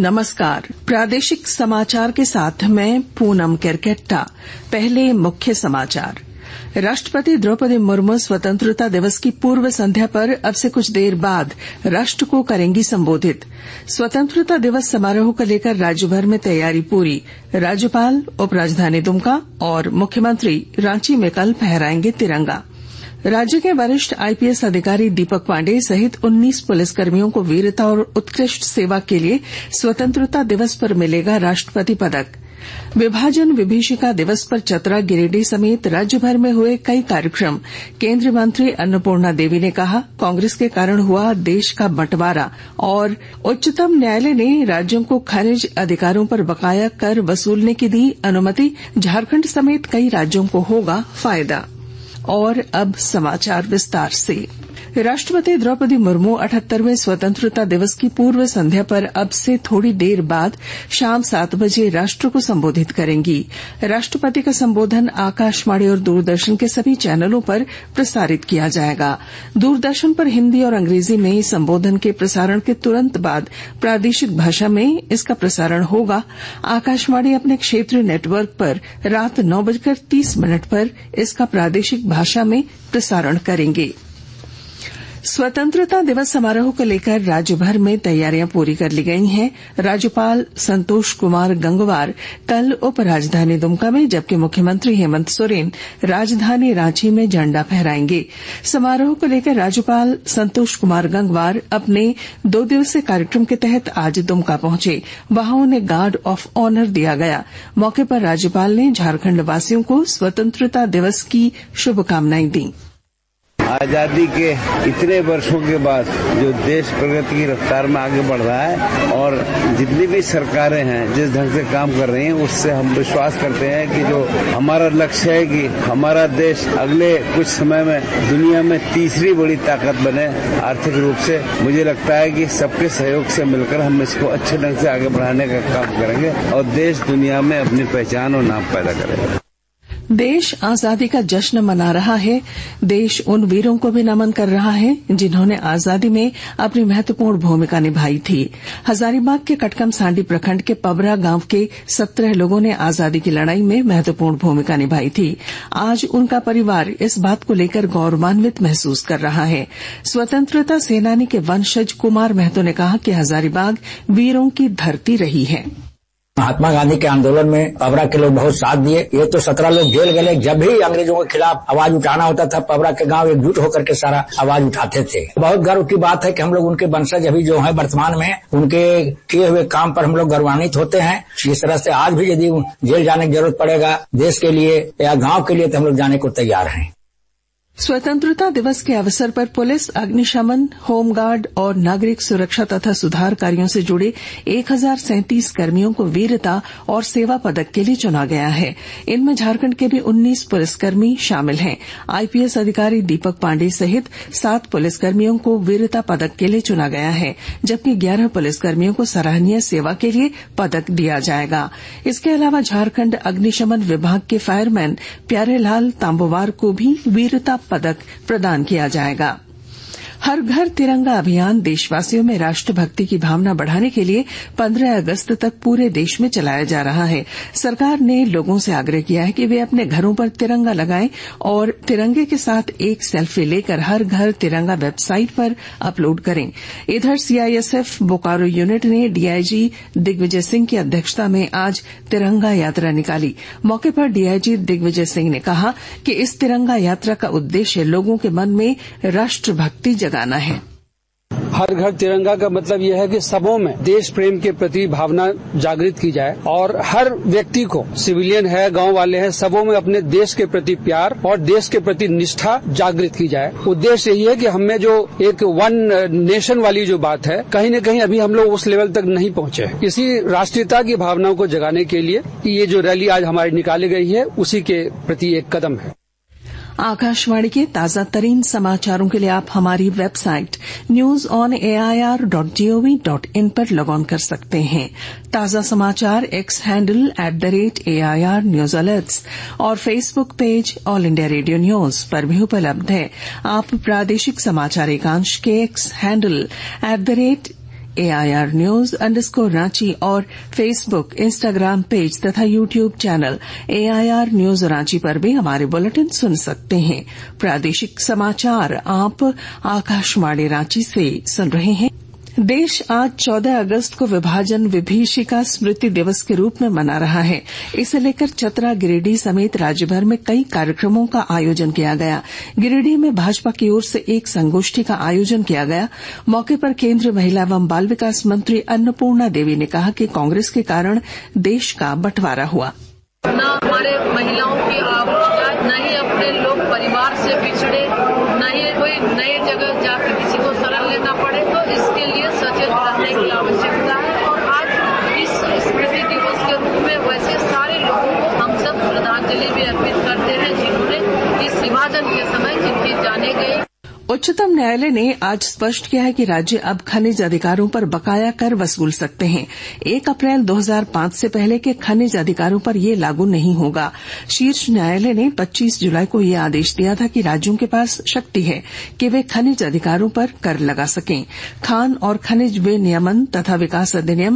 नमस्कार। प्रादेशिक समाचार के साथ मैं पूनम केरकेट्टा। पहले मुख्य समाचार। राष्ट्रपति द्रौपदी मुर्मू स्वतंत्रता दिवस की पूर्व संध्या पर अब से कुछ देर बाद राष्ट्र को करेंगी संबोधित। स्वतंत्रता दिवस समारोह को लेकर राज्यभर में तैयारी पूरी। राज्यपाल, उपराजधानी दुमका और मुख्यमंत्री रांची में कल फहराएंगे तिरंगा। राज्य के वरिष्ठ आईपीएस अधिकारी दीपक पांडेय सहित 19 पुलिसकर्मियों को वीरता और उत्कृष्ट सेवा के लिए स्वतंत्रता दिवस पर मिलेगा राष्ट्रपति पदक। विभाजन विभीषिका दिवस पर चतरा, गिरिडीह समेत राज्यभर में हुए कई कार्यक्रम। केंद्रीय मंत्री अन्नपूर्णा देवी ने कहा, कांग्रेस के कारण हुआ देश का बंटवारा। और उच्चतम न्यायालय ने राज्यों को खनिज अधिकारों पर बकाया कर वसूलने की दी अनुमति। झारखंड समेत कई राज्यों को होगा फायदा। और अब समाचार विस्तार से। राष्ट्रपति द्रौपदी मुर्मू 78वें स्वतंत्रता दिवस की पूर्व संध्या पर अब से थोड़ी देर बाद शाम 7 बजे राष्ट्र को संबोधित करेंगी। राष्ट्रपति का संबोधन आकाशवाणी और दूरदर्शन के सभी चैनलों पर प्रसारित किया जाएगा। दूरदर्शन पर हिन्दी और अंग्रेजी में संबोधन के प्रसारण के तुरंत बाद प्रादेशिक भाषा में इसका प्रसारण होगा। आकाशवाणी अपने क्षेत्रीय नेटवर्क पर रात 9:30 पर इसका प्रादेशिक भाषा में प्रसारण करेंगे। स्वतंत्रता दिवस समारोह को लेकर राज्यभर में तैयारियां पूरी कर ली गई हैं। राज्यपाल संतोष कुमार गंगवार कल उपराजधानी दुमका में, जबकि मुख्यमंत्री हेमंत सोरेन राजधानी रांची में झंडा फहराएंगे। समारोह को लेकर राज्यपाल संतोष कुमार गंगवार अपने 2 दिवसीय कार्यक्रम के तहत आज दुमका पहुंचे। वहां उन्हें गार्ड ऑफ ऑनर दिया गया। मौके पर राज्यपाल ने झारखंड वासियों को स्वतंत्रता दिवस की शुभकामनाएं दी। आजादी के इतने वर्षों के बाद जो देश प्रगति की रफ्तार में आगे बढ़ रहा है और जितनी भी सरकारें हैं जिस ढंग से काम कर रही हैं, उससे हम विश्वास करते हैं कि जो हमारा लक्ष्य है कि हमारा देश अगले कुछ समय में दुनिया में तीसरी बड़ी ताकत बने आर्थिक रूप से, मुझे लगता है कि सबके सहयोग से मिलकर हम इसको अच्छे ढंग से आगे बढ़ाने का काम करेंगे और देश दुनिया में अपनी पहचान और नाम पैदा करेगा। देश आजादी का जश्न मना रहा है। देश उन वीरों को भी नमन कर रहा है जिन्होंने आजादी में अपनी महत्वपूर्ण भूमिका निभाई थी। हजारीबाग के कटकमसांडी प्रखंड के पबरा गांव के 17 लोगों ने आजादी की लड़ाई में महत्वपूर्ण भूमिका निभाई थी। आज उनका परिवार इस बात को लेकर गौरवान्वित महसूस कर रहा है। स्वतंत्रता सेनानी के वंशज कुमार महतो ने कहा कि हजारीबाग वीरों की धरती रही है। महात्मा गांधी के आंदोलन में पबरा के लोग बहुत साथ दिए। ये तो 17 लोग जेल गए। जब भी अंग्रेजों के खिलाफ आवाज उठाना होता था, पबरा के गांव एकजुट होकर के सारा आवाज उठाते थे। बहुत गर्व की बात है कि हम लोग उनके वंशज अभी जो है वर्तमान में उनके किए हुए काम पर हम लोग गौरवान्वित होते हैं। इस तरह से आज भी यदि जेल जाने की जरूरत पड़ेगा देश के लिए या गाँव के लिए, तो हम लोग जाने को तैयार हैं। स्वतंत्रता दिवस के अवसर पर पुलिस, अग्निशमन, होमगार्ड और नागरिक सुरक्षा तथा सुधार कार्यों से जुड़े 1037 कर्मियों को वीरता और सेवा पदक के लिए चुना गया है। इनमें झारखंड के भी 19 पुलिसकर्मी शामिल हैं। आईपीएस अधिकारी दीपक पांडेय सहित 7 पुलिसकर्मियों को वीरता पदक के लिए चुना गया है, जबकि 11 पुलिसकर्मियों को सराहनीय सेवा के लिए पदक दिया जाएगा। इसके अलावा झारखंड अग्निशमन विभाग के फायरमैन प्यारेलाल तांबोवार को भी वीरता पदक प्रदान किया जाएगा। हर घर तिरंगा अभियान देशवासियों में राष्ट्रभक्ति की भावना बढ़ाने के लिए 15 अगस्त तक पूरे देश में चलाया जा रहा है। सरकार ने लोगों से आग्रह किया है कि वे अपने घरों पर तिरंगा लगाएं और तिरंगे के साथ एक सेल्फी लेकर हर घर तिरंगा वेबसाइट पर अपलोड करें। इधर सीआईएसएफ बोकारो यूनिट ने डीआईजी दिग्विजय सिंह की अध्यक्षता में आज तिरंगा यात्रा निकाली। मौके पर डीआईजी दिग्विजय सिंह ने कहा कि इस तिरंगा यात्रा का उद्देश्य लोगों के मन में राष्ट्रभक्ति जगाना है। हर घर तिरंगा का मतलब यह है कि सबों में देश प्रेम के प्रति भावना जागृत की जाए और हर व्यक्ति को, सिविलियन है, गांव वाले हैं, सबों में अपने देश के प्रति प्यार और देश के प्रति निष्ठा जागृत की जाए। उद्देश्य यही है कि हमें जो एक वन नेशन वाली जो बात है, कहीं न कहीं अभी हम लोग उस लेवल तक नहीं पहुंचे। इसी राष्ट्रीयता की भावनाओं को जगाने के लिए ये जो रैली आज हमारी निकाली गई है, उसी के प्रति एक कदम है। आकाशवाणी के ताजा तरीन समाचारों के लिए आप हमारी वेबसाइट newsonair.gov.in पर लॉग ऑन कर सकते हैं। ताजा समाचार X handle @AIR news alerts और Facebook page All India Radio news पर भी उपलब्ध है। आप प्रादेशिक समाचार एकांश के एक्स हैंडल AIR_News_ और फेसबुक, इंस्टाग्राम पेज तथा YouTube channel AIR News Ranchi पर भी हमारे बुलेटिन सुन सकते हैं। प्रादेशिक समाचार आप आकाशवाणी रांची से सुन रहे हैं। देश आज 14 अगस्त को विभाजन विभीषिका स्मृति दिवस के रूप में मना रहा है। इसे लेकर चतरा, गिरिडीह समेत राज्यभर में कई कार्यक्रमों का आयोजन किया गया। गिरिडीह में भाजपा की ओर से एक संगोष्ठी का आयोजन किया गया। मौके पर केंद्रीय महिला एवं बाल विकास मंत्री अन्नपूर्णा देवी ने कहा कि कांग्रेस के कारण देश का बंटवारा हुआ। न हमारे महिलाओं की आवश्यकता, न ही अपने लोग परिवार से बिछड़े, न ही कोई नई जगह जाकर किसी को शरण लेना पड़े, तो इसके लिए सचेत रहने की आवश्यकता है। और आज इस स्मृति दिवस के रूप में वैसे सारे लोगों को हम सब श्रद्धांजलि भी अर्पित करते हैं जिन्होंने इस विभाजन के समय जिनकी जाने गई। उच्चतम न्यायालय ने आज स्पष्ट किया है कि राज्य अब खनिज अधिकारों पर बकाया कर वसूल सकते हैं। 1 अप्रैल 2005 से पहले के खनिज अधिकारों पर यह लागू नहीं होगा। शीर्ष न्यायालय ने 25 जुलाई को यह आदेश दिया था कि राज्यों के पास शक्ति है कि वे खनिज अधिकारों पर कर लगा सकें। खान और खनिज विनियमन तथा विकास अधिनियम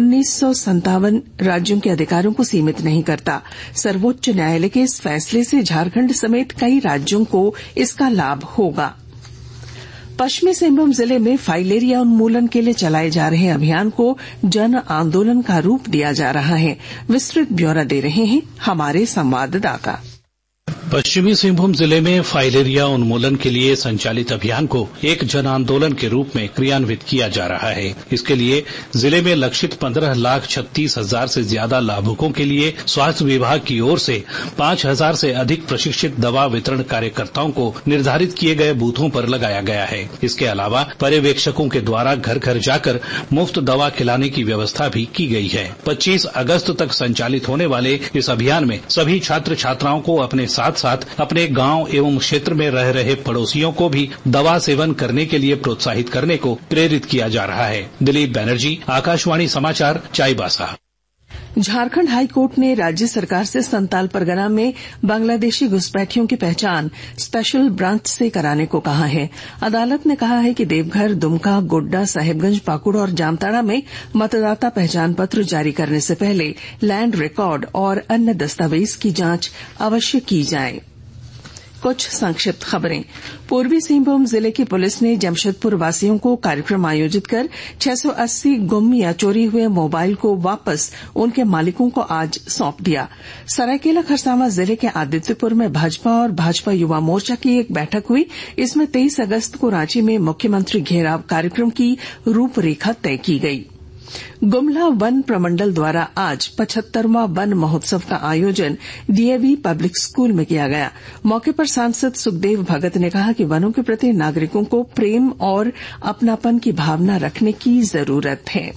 1957 राज्यों के अधिकारों को सीमित नहीं करता। सर्वोच्च न्यायालय के इस फैसले से झारखंड समेत कई राज्यों को इसका लाभ होगा। पश्चिमी सिंहभूम जिले में फाइलेरिया उन्मूलन के लिए चलाए जा रहे अभियान को जन आंदोलन का रूप दिया जा रहा है। विस्तृत ब्यौरा दे रहे हैं हमारे संवाददाता। पश्चिमी सिंहभूम जिले में फाइलेरिया उन्मूलन के लिए संचालित अभियान को एक जन आंदोलन के रूप में क्रियान्वित किया जा रहा है। इसके लिए जिले में लक्षित 15,36,000 से ज्यादा लाभुकों के लिए स्वास्थ्य विभाग की ओर से 5,000 से अधिक प्रशिक्षित दवा वितरण कार्यकर्ताओं को निर्धारित किए गए बूथों पर लगाया गया है। इसके अलावा पर्यवेक्षकों के द्वारा घर घर जाकर मुफ्त दवा खिलाने की व्यवस्था भी की गई है। 25 अगस्त तक संचालित होने वाले इस अभियान में सभी छात्र छात्राओं को अपने साथ अपने गांव एवं क्षेत्र में रह रहे पड़ोसियों को भी दवा सेवन करने के लिए प्रोत्साहित करने को प्रेरित किया जा रहा है। दिलीप बनर्जी, आकाशवाणी समाचार, चाईबासा। झारखंड हाईकोर्ट ने राज्य सरकार से संताल परगना में बांग्लादेशी घुसपैठियों की पहचान स्पेशल ब्रांच से कराने को कहा है। अदालत ने कहा है कि देवघर, दुमका, गोड्डा, साहिबगंज, पाकुड़ और जामताड़ा में मतदाता पहचान पत्र जारी करने से पहले लैंड रिकॉर्ड और अन्य दस्तावेज की जांच अवश्य की जाए। कुछ संक्षिप्त खबरें। पूर्वी सिंहभूम जिले की पुलिस ने जमशेदपुर वासियों को कार्यक्रम आयोजित कर 680 गुम या चोरी हुए मोबाइल को वापस उनके मालिकों को आज सौंप दिया। सरायकेला खरसावां जिले के आदित्यपुर में भाजपा और भाजपा युवा मोर्चा की एक बैठक हुई। इसमें 23 अगस्त को रांची में मुख्यमंत्री घेराव कार्यक्रम की रूपरेखा तय की गई। गुमला वन प्रमंडल द्वारा आज 75वां वन महोत्सव का आयोजन डीएवी पब्लिक स्कूल में किया गया। मौके पर सांसद सुखदेव भगत ने कहा कि वनों के प्रति नागरिकों को प्रेम और अपनापन की भावना रखने की जरूरत है।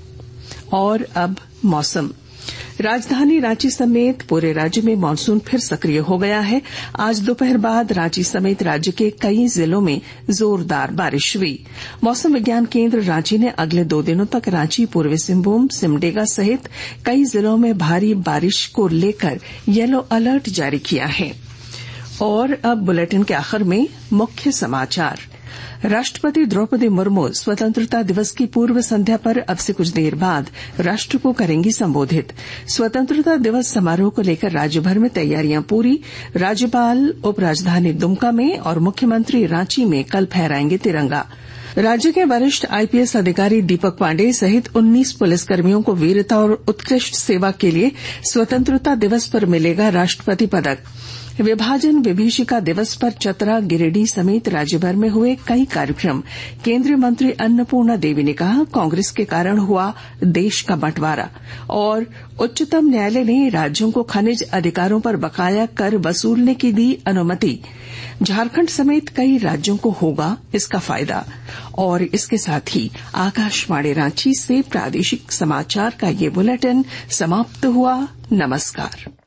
और अब मौसम। राजधानी रांची समेत पूरे राज्य में मानसून फिर सक्रिय हो गया है। आज दोपहर बाद रांची समेत राज्य के कई जिलों में जोरदार बारिश हुई। मौसम विज्ञान केंद्र रांची ने अगले 2 दिनों तक रांची, पूर्वी सिंहभूम, सिमडेगा सहित कई जिलों में भारी बारिश को लेकर येलो अलर्ट जारी किया है। और अब बुलेटिन के आखिर में मुख्य समाचार। राष्ट्रपति द्रौपदी मुर्मू स्वतंत्रता दिवस की पूर्व संध्या पर अब से कुछ देर बाद राष्ट्र को करेंगी संबोधित। स्वतंत्रता दिवस समारोह को लेकर राज्यभर में तैयारियां पूरी। राज्यपाल उपराजधानी दुमका में और मुख्यमंत्री रांची में कल फहराएंगे तिरंगा। राज्य के वरिष्ठ आईपीएस अधिकारी दीपक पांडेय सहित 19 पुलिसकर्मियों को वीरता और उत्कृष्ट सेवा के लिए स्वतंत्रता दिवस पर मिलेगा राष्ट्रपति पदक। विभाजन विभीषिका दिवस पर चतरा, गिरिडीह समेत राज्यभर में हुए कई कार्यक्रम। केंद्रीय मंत्री अन्नपूर्णा देवी ने कहा, कांग्रेस के कारण हुआ देश का बंटवारा। और उच्चतम न्यायालय ने राज्यों को खनिज अधिकारों पर बकाया कर वसूलने की दी अनुमति। झारखंड समेत कई राज्यों को होगा इसका फायदा। और इसके साथ ही आकाशवाणी रांची से प्रादेशिक समाचार का ये बुलेटिन समाप्त हुआ। नमस्कार।